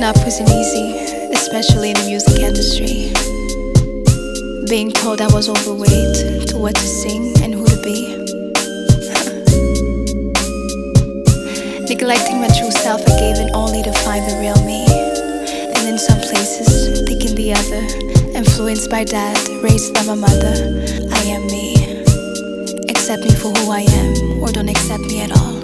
up wasn't easy, especially in the music industry. Being told I was overweight, to what to sing and who to be. Neglecting my true self, I gave in only to find the real me. And in some places, thinking the other. Influenced by dad, raised by my mother. I am me. Accept me for who I am, or don't accept me at all.